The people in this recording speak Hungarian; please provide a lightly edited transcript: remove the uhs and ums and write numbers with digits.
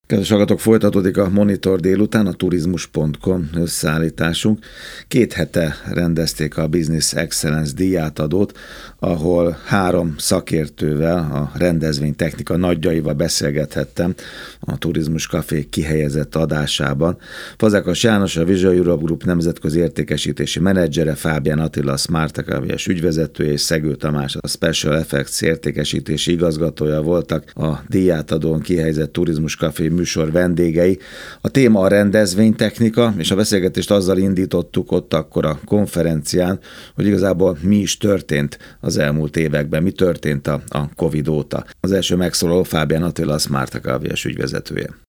Kedves hallgatók, folytatódik a Monitor délután, a turizmus.com összeállításunk. 2 hete rendezték a Business Excellence díjátadót, ahol 3 szakértővel, a rendezvénytechnika nagyjaival beszélgethettem a Turizmus Café kihelyezett adásában. Fazekas János, a Visual Europe Group nemzetközi értékesítési menedzsere, Fábián Attila, a Smart Academy-es ügyvezetője és Szegő Tamás, a Special Effects értékesítési igazgatója voltak a díjátadón kihelyezett Turizmus Café műsor vendégei. A téma a rendezvénytechnika, és a beszélgetést azzal indítottuk ott akkor a konferencián, hogy igazából mi is történt az elmúlt években, mi történt a Covid óta. Az első megszólaló Fábián Attila, a Smart Academy-es ügyvezetője.